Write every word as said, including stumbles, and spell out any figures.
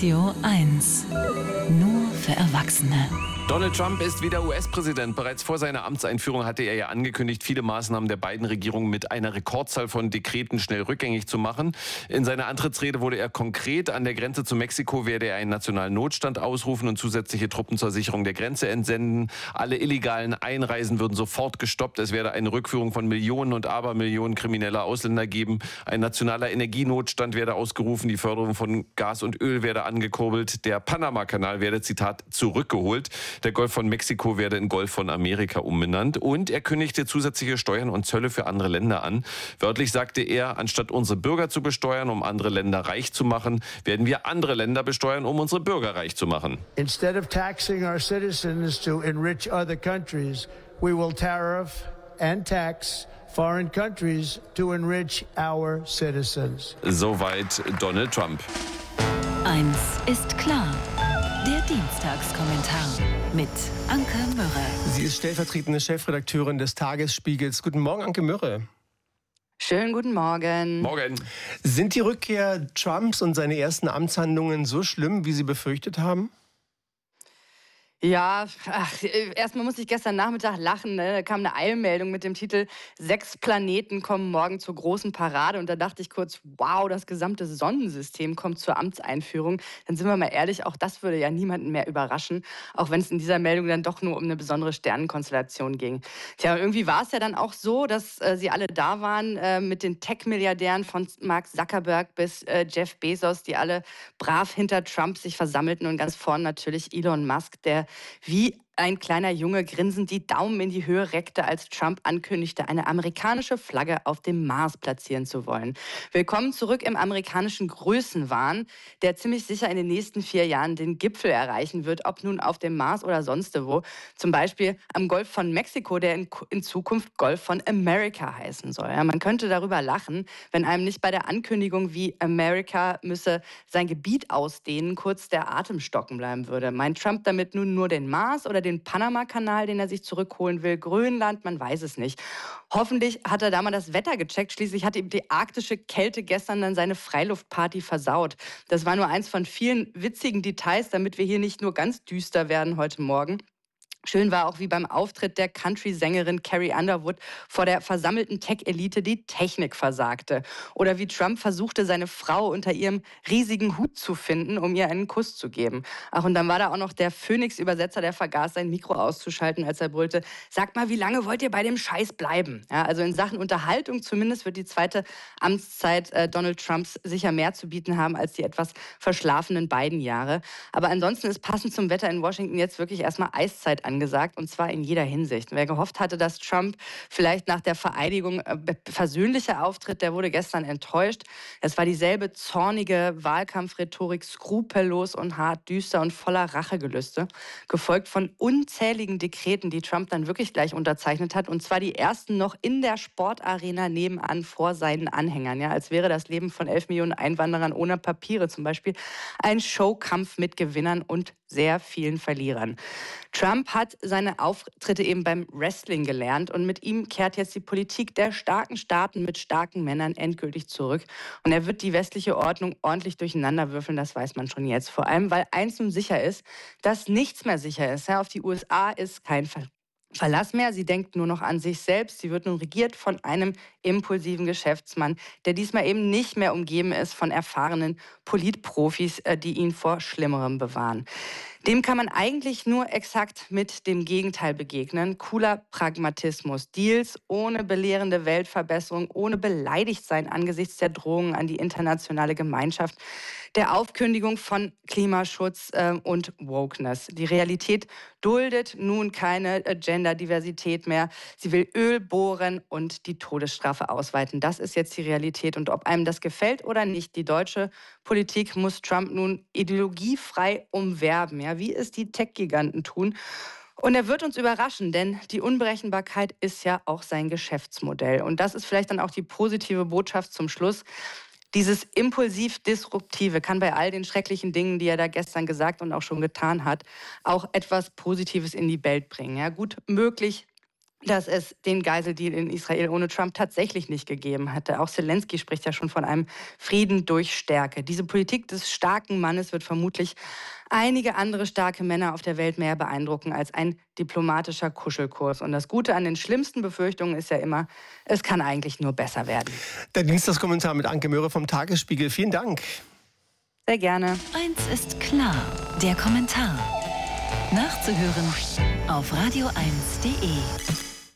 Radio eins. Nur für Erwachsene. Donald Trump ist wieder U S-Präsident. Bereits vor seiner Amtseinführung hatte er ja angekündigt, viele Maßnahmen der beiden Regierungen mit einer Rekordzahl von Dekreten schnell rückgängig zu machen. In seiner Antrittsrede wurde er konkret: An der Grenze zu Mexiko werde er einen nationalen Notstand ausrufen und zusätzliche Truppen zur Sicherung der Grenze entsenden. Alle illegalen Einreisen würden sofort gestoppt. Es werde eine Rückführung von Millionen und Abermillionen krimineller Ausländer geben. Ein nationaler Energienotstand werde ausgerufen. Die Förderung von Gas und Öl werde angekurbelt. Der Panama-Kanal werde, Zitat, zurückgeholt. Der Golf von Mexiko werde in Golf von Amerika umbenannt. Und er kündigte zusätzliche Steuern und Zölle für andere Länder an. Wörtlich sagte er, anstatt unsere Bürger zu besteuern, um andere Länder reich zu machen, werden wir andere Länder besteuern, um unsere Bürger reich zu machen. Instead of taxing our citizens to enrich other countries, we will tariff and tax foreign countries to enrich our citizens. Soweit Donald Trump. Eins ist klar. Der Dienstagskommentar mit Anke Mürre. Sie ist stellvertretende Chefredakteurin des Tagesspiegels. Guten Morgen, Anke Mürre. Schönen guten Morgen. Morgen. Sind die Rückkehr Trumps und seine ersten Amtshandlungen so schlimm, wie Sie befürchtet haben? Ja, ach, erstmal musste ich gestern Nachmittag lachen. Ne? Da kam eine Eilmeldung mit dem Titel Sechs Planeten kommen morgen zur großen Parade. Und da dachte ich kurz, wow, das gesamte Sonnensystem kommt zur Amtseinführung. Dann sind wir mal ehrlich, auch das würde ja niemanden mehr überraschen. Auch wenn es in dieser Meldung dann doch nur um eine besondere Sternenkonstellation ging. Tja, irgendwie war es ja dann auch so, dass äh, sie alle da waren äh, mit den Tech-Milliardären von Mark Zuckerberg bis äh, Jeff Bezos, die alle brav hinter Trump sich versammelten. Und ganz vorne natürlich Elon Musk, der wie ein kleiner Junge grinsend die Daumen in die Höhe reckte, als Trump ankündigte, eine amerikanische Flagge auf dem Mars platzieren zu wollen. Willkommen zurück im amerikanischen Größenwahn, der ziemlich sicher in den nächsten vier Jahren den Gipfel erreichen wird, ob nun auf dem Mars oder sonst wo. Zum Beispiel am Golf von Mexiko, der in, in Zukunft Golf von America heißen soll. Ja, man könnte darüber lachen, wenn einem nicht bei der Ankündigung, wie America müsse sein Gebiet ausdehnen, kurz der Atem stocken bleiben würde. Meint Trump damit nun nur den Mars oder den Panama-Kanal, den er sich zurückholen will, Grönland, man weiß es nicht. Hoffentlich hat er da mal das Wetter gecheckt. Schließlich hat ihm die arktische Kälte gestern dann seine Freiluftparty versaut. Das war nur eins von vielen witzigen Details, damit wir hier nicht nur ganz düster werden heute Morgen. Schön war auch, wie beim Auftritt der Country-Sängerin Carrie Underwood vor der versammelten Tech-Elite die Technik versagte. Oder wie Trump versuchte, seine Frau unter ihrem riesigen Hut zu finden, um ihr einen Kuss zu geben. Ach, und dann war da auch noch der Phoenix-Übersetzer, der vergaß, sein Mikro auszuschalten, als er brüllte: Sagt mal, wie lange wollt ihr bei dem Scheiß bleiben? Ja, also in Sachen Unterhaltung zumindest wird die zweite Amtszeit äh, Donald Trumps sicher mehr zu bieten haben als die etwas verschlafenen beiden Jahre. Aber ansonsten ist passend zum Wetter in Washington jetzt wirklich erstmal Eiszeit angesagt, und zwar in jeder Hinsicht. Wer gehofft hatte, dass Trump vielleicht nach der Vereidigung äh, versöhnlicher auftritt, der wurde gestern enttäuscht. Es war dieselbe zornige Wahlkampfrhetorik, skrupellos und hart, düster und voller Rachegelüste, gefolgt von unzähligen Dekreten, die Trump dann wirklich gleich unterzeichnet hat, und zwar die ersten noch in der Sportarena nebenan vor seinen Anhängern. Ja, als wäre das Leben von elf Millionen Einwanderern ohne Papiere zum Beispiel ein Showkampf mit Gewinnern und sehr vielen Verlierern. Trump hat seine Auftritte eben beim Wrestling gelernt, und mit ihm kehrt jetzt die Politik der starken Staaten mit starken Männern endgültig zurück. Und er wird die westliche Ordnung ordentlich durcheinanderwürfeln, das weiß man schon jetzt. Vor allem, weil eins nun sicher ist, dass nichts mehr sicher ist. Ja, auf die U S A ist kein Ver Verlass mehr. Sie denkt nur noch an sich selbst. Sie wird nun regiert von einem impulsiven Geschäftsmann, der diesmal eben nicht mehr umgeben ist von erfahrenen Politprofis, die ihn vor Schlimmerem bewahren. Dem kann man eigentlich nur exakt mit dem Gegenteil begegnen. Cooler Pragmatismus. Deals ohne belehrende Weltverbesserung, ohne beleidigt sein angesichts der Drohungen an die internationale Gemeinschaft, der Aufkündigung von Klimaschutz äh, und Wokeness. Die Realität duldet nun keine äh, Genderdiversität mehr. Sie will Öl bohren und die Todesstrafe ausweiten. Das ist jetzt die Realität. Und ob einem das gefällt oder nicht, die deutsche Politik muss Trump nun ideologiefrei umwerben, ja, wie es die Tech-Giganten tun. Und er wird uns überraschen, denn die Unberechenbarkeit ist ja auch sein Geschäftsmodell. Und das ist vielleicht dann auch die positive Botschaft zum Schluss. Dieses impulsiv-disruptive kann bei all den schrecklichen Dingen, die er da gestern gesagt und auch schon getan hat, auch etwas Positives in die Welt bringen. Ja, gut möglich, dass es den Geiseldeal in Israel ohne Trump tatsächlich nicht gegeben hätte. Auch Zelensky spricht ja schon von einem Frieden durch Stärke. Diese Politik des starken Mannes wird vermutlich einige andere starke Männer auf der Welt mehr beeindrucken als ein diplomatischer Kuschelkurs. Und das Gute an den schlimmsten Befürchtungen ist ja immer, es kann eigentlich nur besser werden. Der Dienstagskommentar mit Anke Möhre vom Tagesspiegel. Vielen Dank. Sehr gerne. Eins ist klar, der Kommentar. Nachzuhören auf radio eins punkt de.